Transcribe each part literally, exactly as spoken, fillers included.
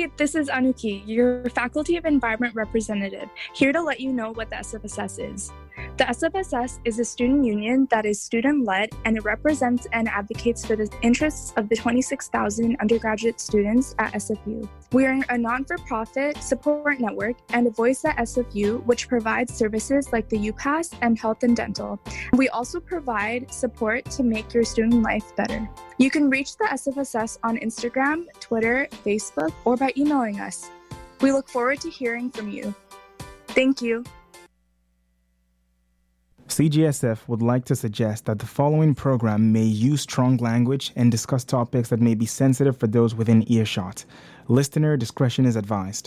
Hi, this is Anuki, your Faculty of Environment representative, here to let you know what the S F S S is. The S F S S is a student union that is student-led, and it represents and advocates for the interests of the twenty-six thousand undergraduate students at S F U. We are a non-for-profit support network and a voice at S F U, which provides services like the UPass and health and dental. We also provide support to make your student life better. You can reach the S F S S on Instagram, Twitter, Facebook, or by emailing us. We look forward to hearing from you. Thank you. C J S F would like to suggest that the following program may use strong language and discuss topics that may be sensitive for those within earshot. Listener discretion is advised.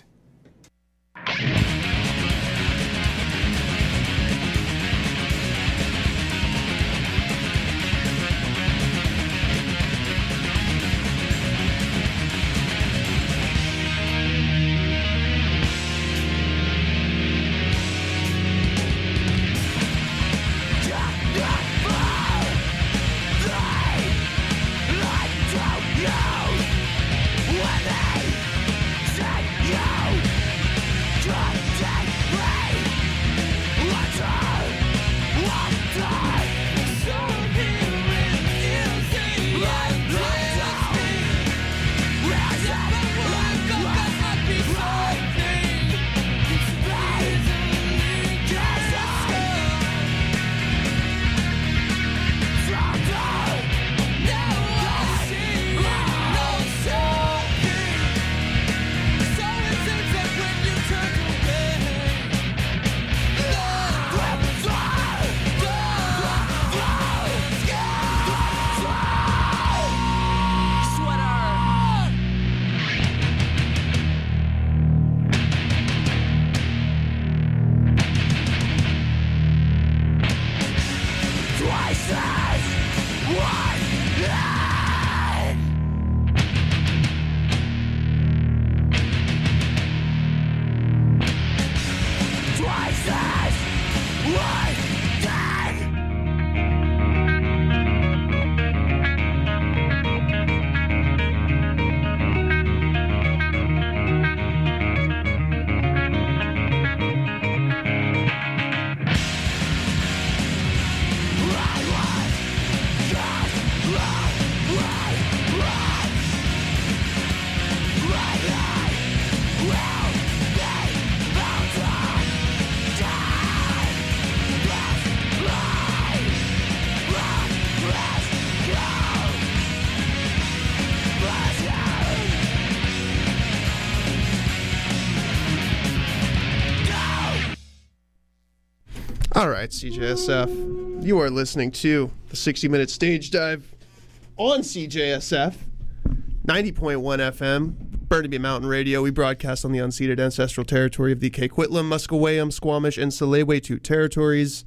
All right, C J S F, you are listening to the sixty-minute stage dive on C J S F, ninety point one F M, Burnaby Mountain Radio. We broadcast on the unceded ancestral territory of the Coquitlam, Musqueam, Squamish, and Tsleil-Waututh territories.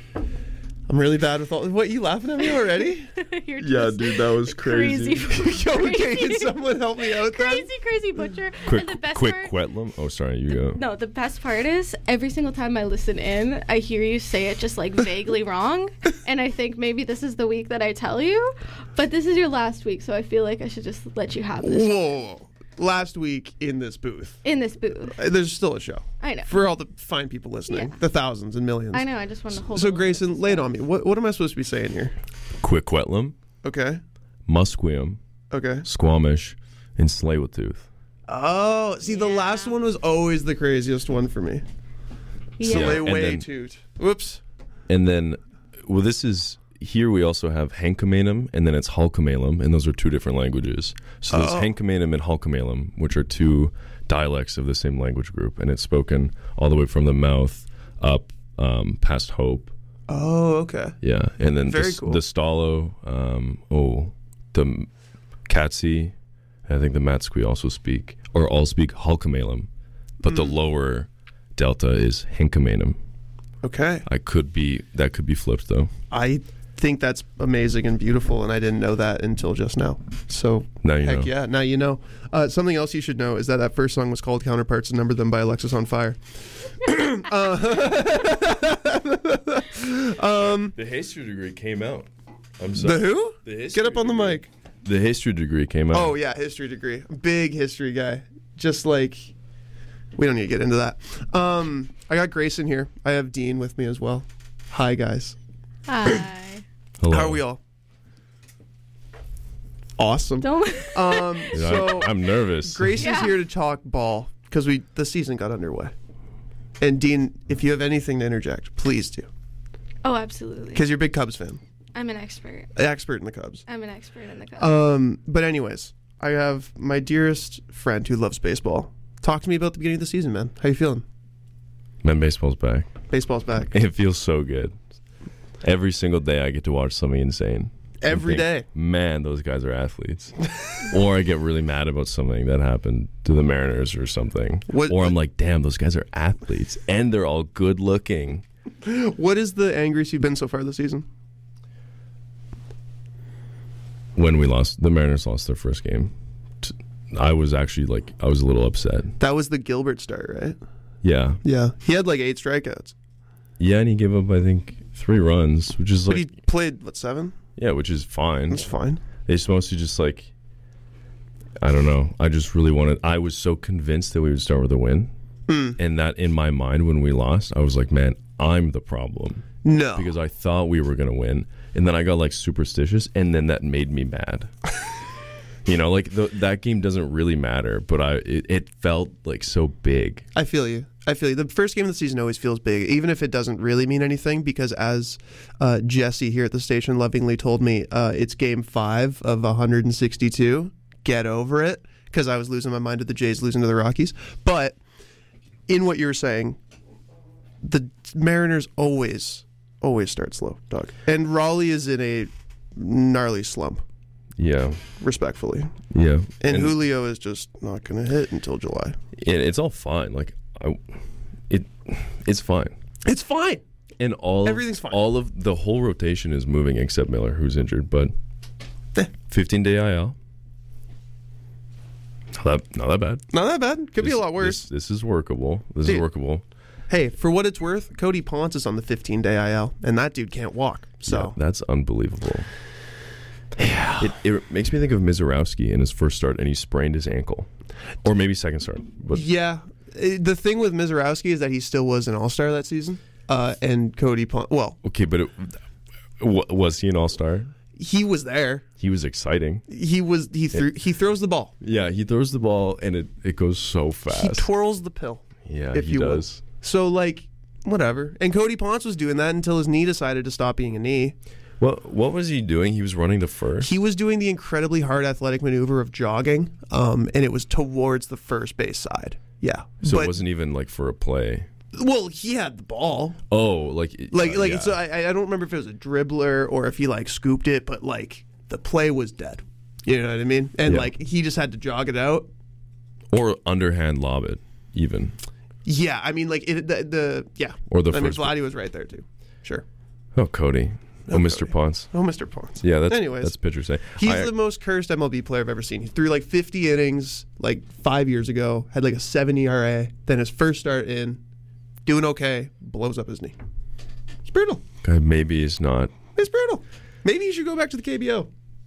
I'm really bad with all... What, you laughing at me already? You're yeah, dude, that was crazy. crazy. Yo, okay, can someone help me out Crazy, then? crazy butcher. Quick, and the best quick part, Quetlam. Oh, sorry, you go. No, the best part is every single time I listen in, I hear you say it just like vaguely wrong, and I think maybe this is the week that I tell you, but this is your last week, so I feel like I should just let you have this. Whoa. Last week in this booth. In this booth. Uh, There's still a show. I know. For all the fine people listening. Yeah. The thousands and millions. I know, I just want to hold So, it a little Grayson, bit. lay it on me. What, what am I supposed to be saying here? Quick Quetlam, Okay. Musqueam, Okay. Squamish, and Tsleil-Waututh. Oh, see, the Yeah. last one was always the craziest one for me. Yeah. Yeah. and then- Tsleil-Waututh. Whoops. And then, well, this is... Here we also have Hankamanum, and then it's Halkamalum, and those are two different languages. So there's Oh. Hankamanum and Halkamalum, which are two dialects of the same language group, and it's spoken all the way from the mouth up um, past Hope. Oh, okay. Yeah, and then Very the, cool. the Stalo, um, oh, the Katsi, I think the Matsqui also speak, or all speak Halkamalum, but Mm. the lower delta is Hankamanum. Okay. I could be, that could be flipped though. I think that's amazing and beautiful, and I didn't know that until just now. So, Now you heck know. yeah, now you know. Uh, something else you should know is that that first song was called Counterparts and Number Them by Alexis on Fire. uh, um, The history degree came out. I'm the who? The history Get up on the degree. mic. The history degree came out. Oh, yeah, history degree. Big history guy. just like we don't need to get into that. Um, I got Grayson here. I have Dean with me as well. Hi, guys. Hi. Hello. How are we all? Awesome. Don't. Um, Dude, so I, I'm nervous. Grayson's Yeah. here to talk ball because we the season got underway. And Dean, if you have anything to interject, please do. Oh, absolutely. Because you're a big Cubs fan, I'm an expert. expert in the Cubs. I'm an expert in the Cubs. Um, but anyways, I have my dearest friend who loves baseball. Talk to me about the beginning of the season, man. How you feeling? Man, baseball's back. Baseball's back. It feels so good. Every single day I get to watch something insane. Every I think, day. Man, those guys are athletes. Or I get really mad about something that happened to the Mariners or something. What- or I'm like, damn, those guys are athletes. And they're all good looking. What is the angriest you've been so far this season? When we lost, the Mariners lost their first game. t- I was actually like, I was a little upset. That was the Gilbert start, right? Yeah. Yeah. He had like eight strikeouts. Yeah, and he gave up, I think, three runs, which is But like, he played, what, seven? yeah, which is fine. That's fine. They supposed to just like, I don't know. I just really wanted. I was so convinced that we would start with a win, Mm. and that in my mind when we lost, I was like, man, I'm the problem No. because I thought we were gonna win, and then I got like superstitious, and then that made me mad. You know, like the, that game doesn't really matter, but I it, it felt like so big. I feel you. I feel you. The first game of the season always feels big, even if it doesn't really mean anything, because as uh, Jesse here at the station lovingly told me, uh, it's game five of one hundred sixty-two. Get over it, because I was losing my mind at the Jays losing to the Rockies. But in what you're saying, the Mariners always, always start slow, dog. And Raleigh is in a gnarly slump, Yeah, respectfully. yeah, And, Julio is just not going to hit until July. and it's all fine. Like, I, it, it's fine. It's fine. And all Everything's of, fine. all of the whole rotation is moving except Miller, who's injured. But Eh. fifteen day I L, not that not that bad. Not that bad. Could be This- a lot worse. This, this is workable. This Dude. is workable. Hey, for what it's worth, Cody Ponce is on the fifteen-day I L, and that dude can't walk. So Yeah, that's unbelievable. It, it makes me think of Mizorowski in his first start, and he sprained his ankle, or maybe second start. But yeah, Eh, the thing with Mizorowski is that he still was an All-Star that season, uh, and Cody Ponce. Well, okay, but it, w- was he an all star? he was there. He was exciting. He was. He threw. He throws the ball. Yeah, he throws the ball, and it, it goes so He fast. twirls the pill. yeah, if he you will. does. So like, whatever. And Cody Ponce was doing that until his knee decided to stop being a knee. What what was he doing? He was running the first. He was doing the incredibly hard athletic maneuver of jogging, um, and it was towards the first base side. Yeah, so but it wasn't even like for a play. well, he had the ball. Oh, like Like, uh, like yeah. so I, I don't remember if it was a dribbler or if he like scooped it, but like the play was dead. You know what I mean? And Yeah. like he just had to jog it out. or underhand lob it, even. Yeah, I mean like it, the, the yeah. Or the I mean first- Vladdy was right there too. Sure. Oh, Cody. Oh, Mister Cody. Ponce. Oh, Mister Ponce. Yeah, that's Anyways, that's pitcher say. he's I- the most cursed M L B player I've ever seen. He threw like fifty innings like five years ago. Had like a seven E R A. Then his first start in, doing okay, blows up his knee. It's brutal. guy maybe is not. It's brutal. Maybe you should go back to the K B O.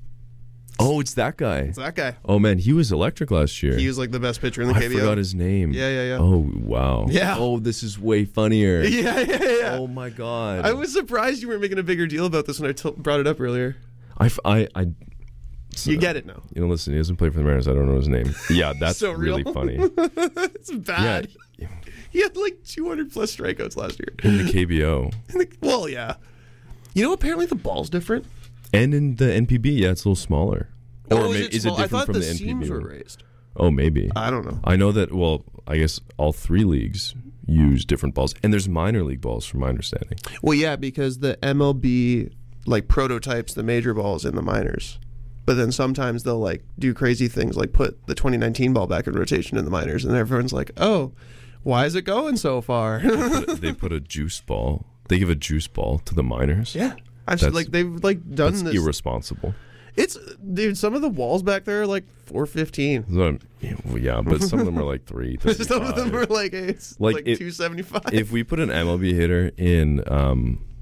Oh, it's that guy. It's that guy. Oh man, he was electric last year. He was like the best pitcher in the I K B O. forgot his name. Yeah, yeah, yeah. Oh wow. Yeah. Oh, this is way funnier. Yeah, yeah, yeah. Oh my god. I was surprised you weren't making a bigger deal about this when I t- brought it up earlier. I, f- I, I- You get it now. You know, listen. He doesn't play for the Mariners. I don't know his name. Yeah, that's So real. really funny. It's bad. Yeah, He had like two hundred plus strikeouts last year. in the K B O Well, yeah. You know, apparently the ball's different. and in the N P B, yeah, it's a little smaller. Or Oh, may- it is it small? different I thought from the, the, N P B? seams were one? raised. Oh, maybe. I don't know. I know that. Well, I guess all three leagues use different balls, and there's minor league balls, from my understanding. Well, yeah, because the M L B like prototypes the major balls in the minors, but then sometimes they'll like do crazy things like put the twenty nineteen ball back in rotation in the minors, and everyone's like, "Oh, why is it going so far?" Put a- they put a juice ball. They give a juice ball to the minors. yeah, I've That's- like they've like done That's this. irresponsible. It's dude. Some of the walls back there are like four fifteen. So, yeah, well, yeah, but some of them are like three. Some of them are like it's Like like, it- two seventy five. If we put an M L B hitter in um,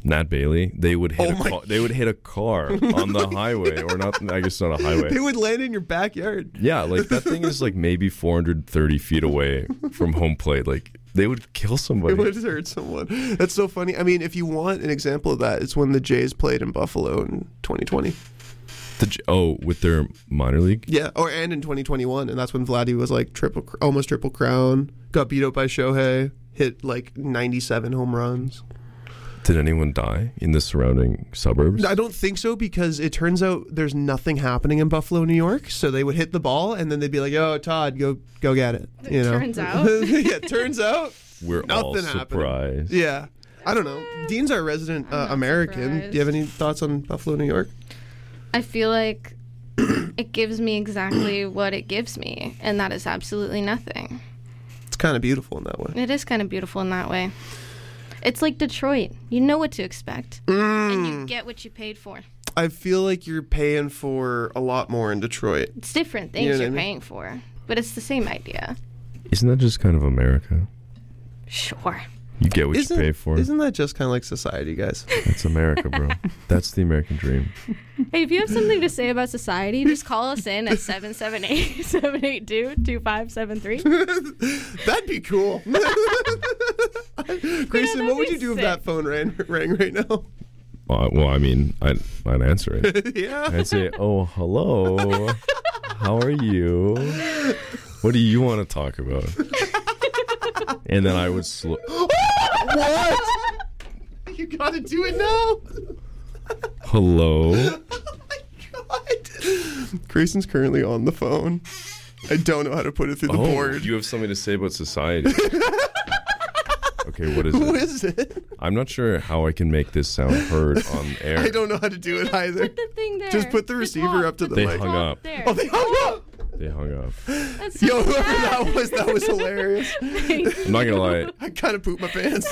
Nat Bailey, they would hit Oh a my- car, they would hit a car on the highway, or not. I guess not a highway. They would land in your backyard. Yeah, like that thing is like maybe four hundred thirty feet away from home plate. Like they would kill somebody. It would hurt someone. That's so funny. I mean, if you want an example of that, it's when the Jays played in Buffalo in twenty twenty. The J- oh, with their minor league. Yeah, or and in twenty twenty-one, and that's when Vladdy was like triple, almost triple crown, got beat out by Shohei, hit like ninety-seven home runs. Did anyone die in the surrounding suburbs? I don't think so, because it turns out there's nothing happening in Buffalo, New York. So they would hit the ball, and then they'd be like, "Yo, Todd, go go get it." You know? Turns out. yeah, turns out. We're all Nothing happened. surprised. Yeah, I don't know. Dean's our resident uh, not American. surprised. Do you have any thoughts on Buffalo, New York? I feel like it gives me exactly what it gives me, and that is absolutely nothing. It's kind of beautiful in that way. It is kind of beautiful in that way. It's like Detroit. You know what to expect, Mm. and you get what you paid for. I feel like you're paying for a lot more in Detroit. It's different things You know what I you're mean? paying for, but it's the same idea. Isn't that just kind of America? Sure. You get what Isn't, you pay for. isn't that just kind of like society, guys? That's America, bro. That's the American dream. Hey, if you have something to say about society, just call us in at seven seven eight, seven eight two, two five seven three. That'd be cool. Grayson, that'd what would be you do if sick. that phone rang, rang right now? Well, I- well, I mean, I'd, I'd answer it. yeah. I'd say, "Oh, hello. How are you? What do you want to talk about?" And then I would slow. What? You gotta do it now. Hello. Oh my god. Grayson's currently on the phone. I don't know how to put it through the Oh, board. you have something to say about society. Okay, what is Who it? is it? I'm not sure how I can make this sound heard on air. I don't know how to do it either. Put the thing there. Just put the receiver talk, up to the They mic. hung up. There. Oh, they hung up. They hung up. That's so Yo, whoever sad. that was, that was hilarious. I'm not gonna lie. I kind of pooped my pants.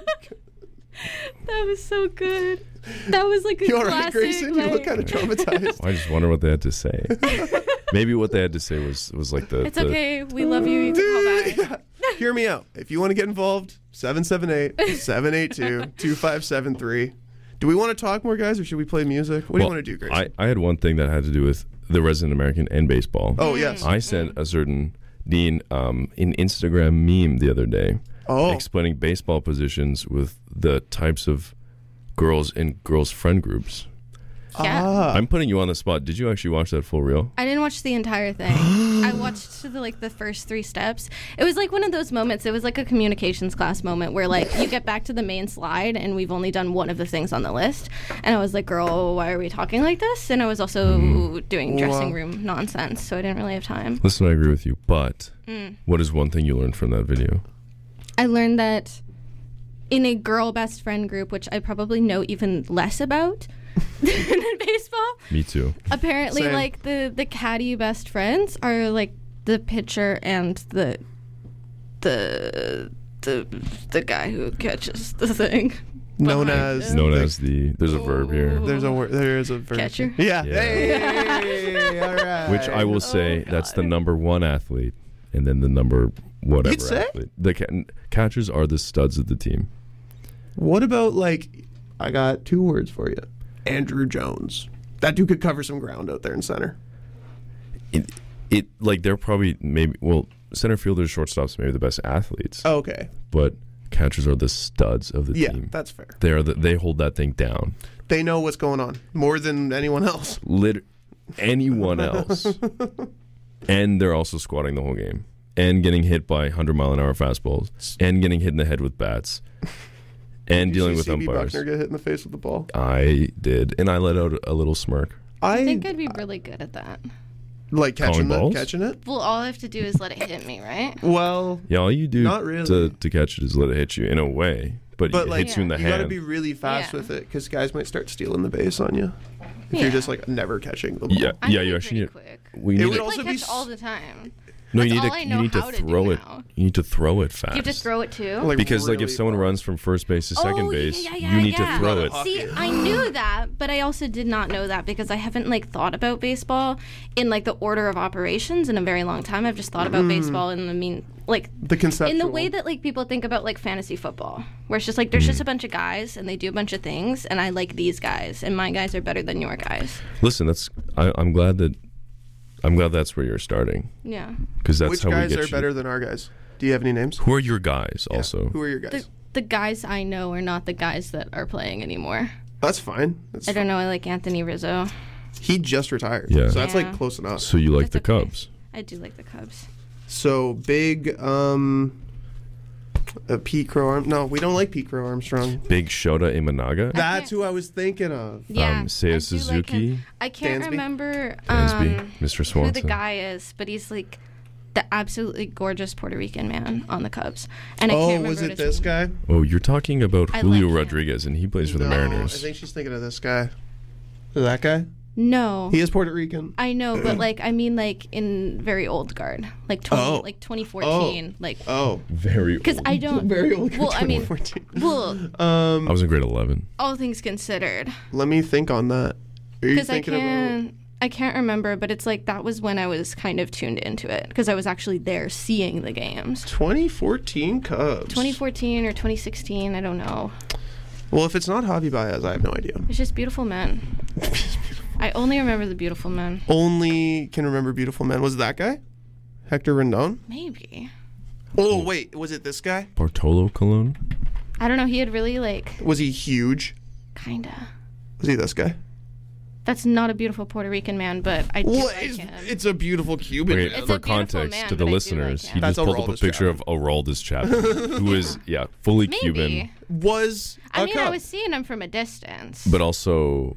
That was so good. That was like a You all right, classic. Grayson? You look like- kind of traumatized. I just wonder what they had to say. Maybe what they had to say was was like the. It's the okay. We love you. You can call back. Yeah. Hear me out. If you want to get involved, seven seven eight, seven eight two, two five seven three. Do we want to talk more, guys, or should we play music? What do you Well, want to do, Grayson? I, I had one thing that had to do with the resident American and baseball. oh, yes. I sent a certain Dean um, an Instagram meme the other day Oh. explaining baseball positions with the types of girls in girls' friend groups. Yeah. Ah. I'm putting you on the spot. Did you actually watch that full reel? I didn't watch the entire thing. I watched to the like the first three steps. It was like one of those moments. It was like a communications class moment where like you get back to the main slide and we've only done one of the things on the list. And I was like, "Girl, why are we talking like this?" And I was also doing dressing Wow. room nonsense, so I didn't really have time. Listen, I agree with you, but Mm. what is one thing you learned from that video? I learned that in a girl best friend group, which I probably know even less about than in baseball, Me too. apparently Same. like the the caddy best friends are like the pitcher and the the the the guy who catches the thing. Known behind as him. Known as the there's a verb here, Ooh. There's a word. There is a verb. Catcher? Yeah. Yeah. Hey. All right. which I will say Oh, that's the God. number one athlete, and then the number whatever You'd say? athlete. The ca- catchers are the studs of the team. What about like? I got two words for you. Andrew Jones. That dude could cover some ground out there in center. It, it like they're probably maybe well center fielders, shortstops, maybe the best athletes, Oh, okay. but catchers are the studs of the Yeah, team. that's fair. They are the, they hold that thing down. They know what's going on more than anyone else. Lit- anyone else, and they're also squatting the whole game and getting hit by hundred mile an hour fastballs and getting hit in the head with bats and Did you dealing see with C B umpires. Buckner get hit in the face with the ball. I did, and I let out a little smirk. I I, think I'd be really good at that. like catching Calling balls? it. Catching it. Well, all I have to do is let it hit me, right? Well, Yeah, all you do Not really. to, to catch it is let it hit you in a way, but, But, it like, hits you in the you got to hand. be really fast Yeah. with it because guys might start stealing the base on you if Yeah. you're just like never catching the ball. yeah, I'm yeah, really you actually pretty need, quick. we It need would to, also I be catch s- all the time. no, you That's need all I to know you need to how to do throw it. now. you need to throw it fast. You just throw it too. Like, because like if really someone far. runs from first base to second Oh, base, yeah, yeah, you need yeah. to throw it. See, I knew that, but I also did not know that because I haven't like thought about baseball in like the order of operations in a very long time. I've just thought about baseball in the mean like The conceptual. in the way that like people think about like fantasy football, where it's just like there's just a bunch of guys and they do a bunch of things, and I like these guys, and my guys are better than your guys. Listen, that's I, I'm glad that I'm glad that's where you're starting Yeah. because that's Which how we guys get are you. better than our guys? Do you have any names? Who are your guys? Yeah. Also, Who are your guys? The, the guys I know are not the guys that are playing anymore. That's fine. That's I fine. don't know. I like Anthony Rizzo. He just retired. Yeah. So that's Yeah. like close enough. so you like That's the okay. Cubs? I do like the Cubs. So big, um, uh, Pete Crow Arm. No, we don't like Pete Crow Armstrong. Big Shota Imanaga, That's who I was thinking of. Yeah, Um, Seiya I do like Suzuki, him. I can't Dansby? remember Dansby, um, Mister who Swanson. the guy is, but he's like the absolutely gorgeous Puerto Rican man on the Cubs. And I Oh, can't remember was it his this name. guy? Oh, you're talking about I Julio like him. Rodriguez, and he plays for the No, Mariners. I think she's thinking of this guy. That guy? No, He is Puerto Rican. I know, but like I mean, like in very old guard, like twenty, Oh. like twenty fourteen, like Oh, Very because old. I don't. very old. Well, I mean, twenty fourteen. well, um, I was in grade eleven. all things considered, let me think on that. Are you because I thinking about? can't. I can't remember, but it's like that was when I was kind of tuned into it because I was actually there seeing the games. twenty fourteen Cubs. twenty fourteen or twenty sixteen, I don't know. Well, if it's not Javi Baez, I have no idea. It's just beautiful men. I only remember the beautiful men. Only can remember beautiful men. Was it that guy? Hector Rendon? Maybe. Oh, wait. Was it this guy? Bartolo Colon. I don't know. He had really like Was he huge? kinda. Was he this guy? That's not a beautiful Puerto Rican man, but I do Well, like it's, him. it's a beautiful Cuban Okay, man. It's for a beautiful context man, to but the I do listeners, like he him. just That's pulled up a Aroldis picture Chapman. of Aroldis Chapman, who is yeah fully Maybe. Cuban, Was a I mean, Cub. I was seeing him from a distance. but also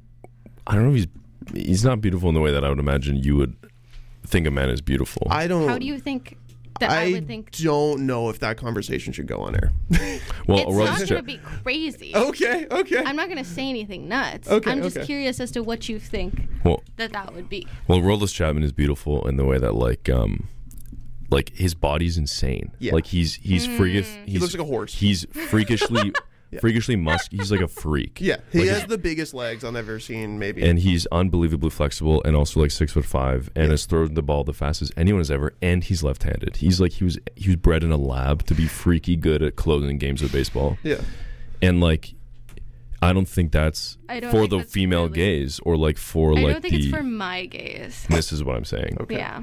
I don't know if he's he's not beautiful in the way that I would imagine you would think a man is beautiful. I don't. How do you think that I, I would think? don't know if that conversation should go on air. well, It's Aroldis not going Cha- to be crazy. okay, okay. I'm not going to say anything nuts. Okay, I'm just okay. curious as to what you think well, that that would be. well, Aroldis Chapman is beautiful in the way that like um like his body's insane. Yeah. Like he's he's freakish. He's, He looks like a horse. He's freakishly freakishly musky. He's like a freak. Yeah, he Like, has the biggest legs I've ever seen, maybe. and he's unbelievably flexible and also like six foot five and has thrown the ball the fastest anyone has ever, and he's left-handed. He's like he was he was bred in a lab to be freaky good at closing games of baseball. yeah. And like I don't think that's I don't for think the that's female really- gaze or like for I like don't think the it's for my gaze. this is what I'm saying. Okay. Yeah.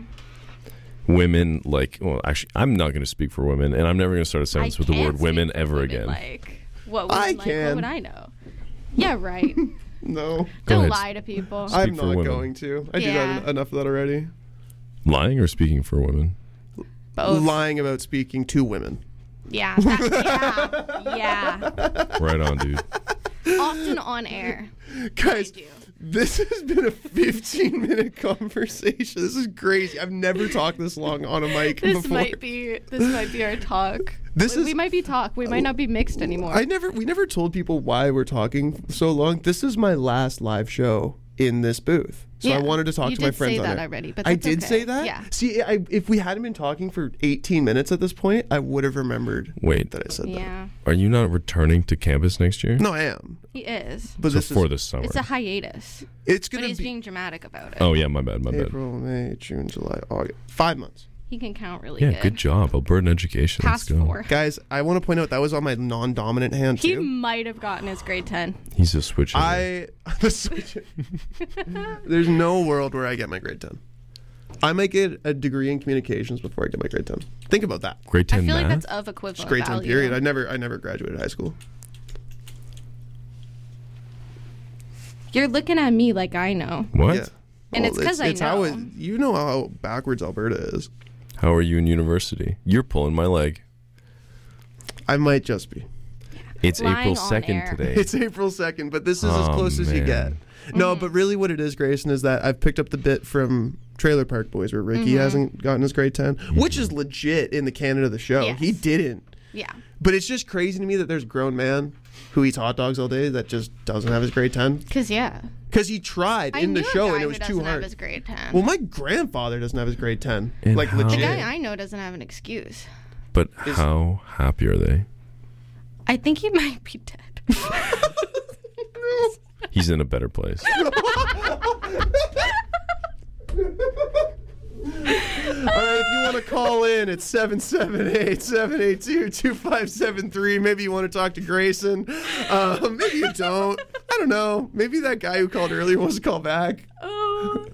Women like well actually I'm not going to speak for women, and I'm never going to start a sentence I with the can't word women speak for ever women, again. Like, what women I like? can. What would I know? Yeah, right. No, Go Don't ahead. lie to people. Speak I'm for not women. going to. I do Yeah. that enough of that already. Lying or speaking for women? Both. Lying about speaking to women. Yeah. That, yeah. Yeah. Right on, dude. Often on air. Guys, I do. this has been a fifteen minute conversation. This is crazy. I've never talked this long on a mic This before. might be this might be our talk. This we, is- we might be talk. We might not be mixed anymore. I never we never told people why we're talking so long. This is my last live show in this booth. So I Yeah. wanted to talk You to my did friends say on that it. already, but I that's did okay. say that? Yeah. See, I, if we hadn't been talking for eighteen minutes at this point, I would have remembered Wait, that I said that. yeah. are you not returning to campus next year? No, I am. He is. But So this for is this summer. It's a hiatus. it's But gonna he's be being dramatic about it. Oh yeah, my bad, my bad. April, May, June, July, August. Five months. He can count really Yeah, good. good job, Albertan education. Past Let's go. four. Guys, I want to point out that was on my non-dominant hand He too. might have gotten his grade ten. He's a switch. hitter. I the switch. There's no world where I get my grade ten. I might get a degree in communications before I get my grade ten. Think about that. grade I ten feel math. like that's of equivalent Grade ten value. period. I never I never graduated high school. You're looking at me like I know. what? Yeah. And it's 'cause I it's how know. it, you know how backwards Alberta is. How are you in university? You're pulling my leg. I might just be. It's Lying April on second air. today. It's April second, but this is as Oh, close as you man. get. No, but really what it is, Grayson, is that I've picked up the bit from Trailer Park Boys where Ricky Mm-hmm. hasn't gotten his grade ten, which is legit in the canon of the show. Yes. He didn't. Yeah. But it's just crazy to me that there's a grown man who eats hot dogs all day that just doesn't have his grade ten. Because, yeah. Because he tried I in the knew a show guy and it who was doesn't too have hard. his grade ten. Well, my grandfather doesn't have his grade ten. And like how- the legit. guy I know doesn't have an excuse. But Is- how happy are they? I think he might be dead. He's in a better place. All right, if you want to call in, it's seven seven eight, seven eight two, two five seven three. Maybe you want to talk to Grayson. Uh, maybe you don't. I don't know. Maybe that guy who called earlier wants to call back. Oh.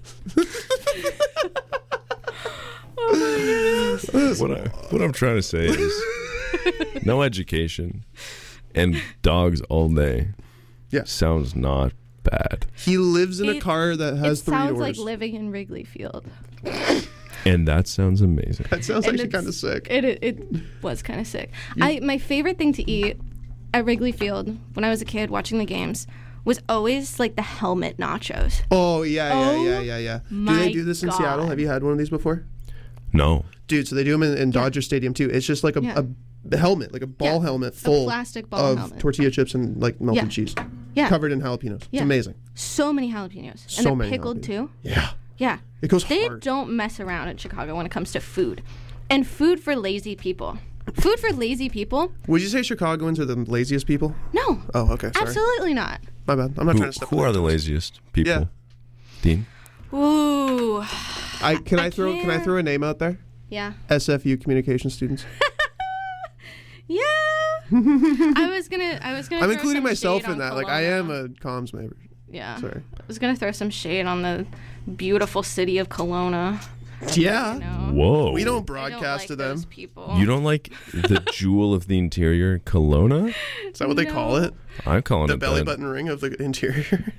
Oh my goodness. What, I, what I'm trying to say is no education and dogs all day Yeah. sounds not bad. He lives in a It- car that has It three sounds doors. like living in Wrigley Field. And that sounds amazing. that sounds And actually it's- kind of sick. It it, it was kind of sick. I my favorite thing to eat at Wrigley Field when I was a kid watching the games was always like the helmet nachos. Oh, yeah, yeah, Oh yeah, yeah, yeah. Do my they do this in God. Seattle? Have you had one of these before? No. Dude, so they do them in, in Dodger Stadium too. It's just like a, Yeah. a ball helmet, like a ball Yeah, helmet full plastic ball of helmet. tortilla chips and like melted Yeah. cheese. Yeah. Covered in jalapenos. It's Yeah. amazing. So many jalapenos. And So they're many pickled jalapenos. too. Yeah. Yeah. It goes They hard. don't mess around in Chicago when it comes to food. And food for lazy people. Food for lazy people? Would you say Chicagoans are the laziest people? No. Oh, okay. Sorry. Absolutely not. My bad. I'm not Who, trying to step who on are your the toes. laziest people? Yeah. Dean? Ooh. I can I, I throw can I can't. throw a name out there? Yeah. S F U communication students. Yeah. I was gonna I was gonna I'm throw including some myself shade in on that. Like I am Kelowna. a comms member. Yeah. Sorry. I was gonna throw some shade on the beautiful city of Kelowna. Yeah. You know? Whoa. We don't I don't broadcast like to them. those people. You don't like the jewel of the interior, Kelowna? Is that what they call No. it? I'm calling The it belly that. button ring of the interior.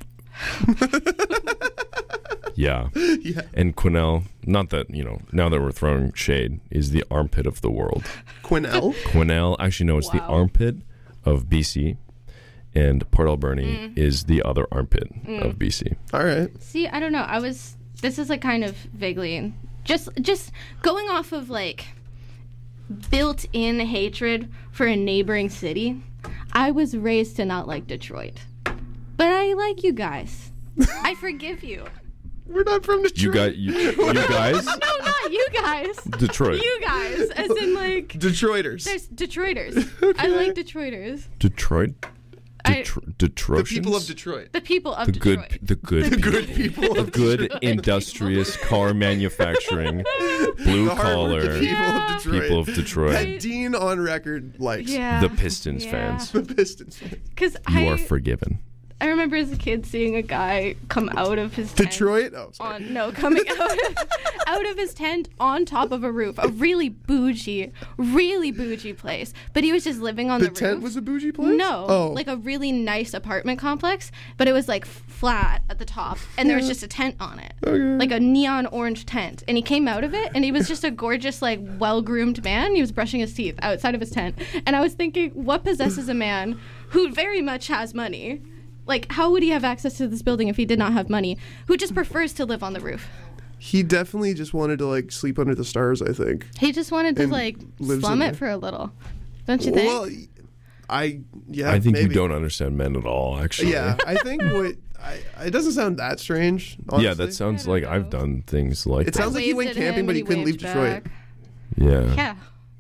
Yeah. Yeah. And Quinnell, not that, you know, now that we're throwing shade, is the armpit of the world. Quinnell. Quinnell, actually, no, it's the Wow. armpit of B C. And Port Alberni Mm. is the other armpit of B C. All right. See, I don't know. I was this is like kind of vaguely just just going off of like built-in hatred for a neighboring city. I was raised to not like Detroit. But I like you guys. I forgive you. We're not from Detroit. You got you, you guys? No, not you guys. Detroit. You guys, as in like Detroiters. there's Detroiters. I like Detroiters. Detroit? I- Detro- The Detroitians? people of Detroit. The people of The Detroit. good, the good, The people. good people The of good Detroit. industrious car manufacturing, blue The hardworking collar people Yeah. of Detroit. people of Detroit. That Dean on record likes. Yeah. The Pistons Yeah. fans. The Pistons. Because You I, are forgiven. I remember as a kid seeing a guy come out of his tent Detroit? Oh, sorry. on no coming out of, out of his tent on top of a roof, a really bougie, really bougie place. But he was just living on The the, tent roof. was a bougie place? No, Oh. like a really nice apartment complex, but it was like flat at the top, and there was just a tent on it, Okay. like a neon orange tent. And he came out of it, and he was just a gorgeous, like well-groomed man. He was brushing his teeth outside of his tent, and I was thinking, what possesses a man who very much has money? Like, how would he have access to this building if he did not have money? Who just prefers to live on the roof? He definitely just wanted to like sleep under the stars, I think. He just wanted to And like lives slum in it there. for a little, don't you think? Well, I yeah. I think maybe. you don't understand men at all, actually. Yeah, I think what I, it doesn't sound that strange. Honestly. Yeah, that sounds I don't like I've know. done things like It that. sounds like he went Waved at camping, him but and he couldn't leave waved Detroit. back. Yeah. Yeah.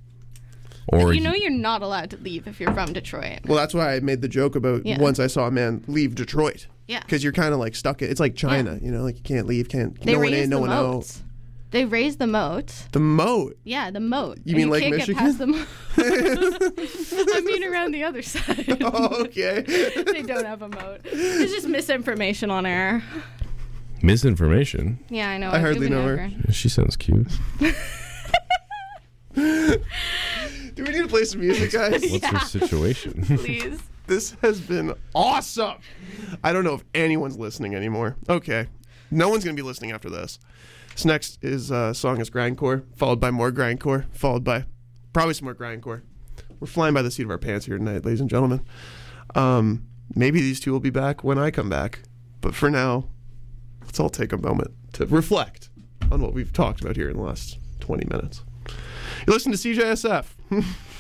Or You know he- you're not allowed to leave if you're from Detroit. Well, that's why I made the joke about Yeah. once I saw a man leave Detroit. Yeah. Because you're kind of like stuck. It's like China, you know, like you can't leave, can't. They no one raise in, the no one out. moats. They raise the moat. The moat. Yeah, the moat. You And mean Lake can't Michigan? Get past the moat. I mean around the other side. Oh, okay. They don't have a moat. It's just misinformation on air. misinformation. Yeah, I know. I it hardly would know never. her. She sounds cute. Do we need to play some music, guys? What's her situation? Please. This has been awesome. I don't know if anyone's listening anymore. Okay. No one's going to be listening after this. This next is uh, song is Grindcore, followed by more Grindcore, followed by probably some more Grindcore. We're flying by the seat of our pants here tonight, ladies and gentlemen. Um, maybe these two will be back when I come back. But for now, let's all take a moment to reflect on what we've talked about here in the last twenty minutes. You listen to C J S F.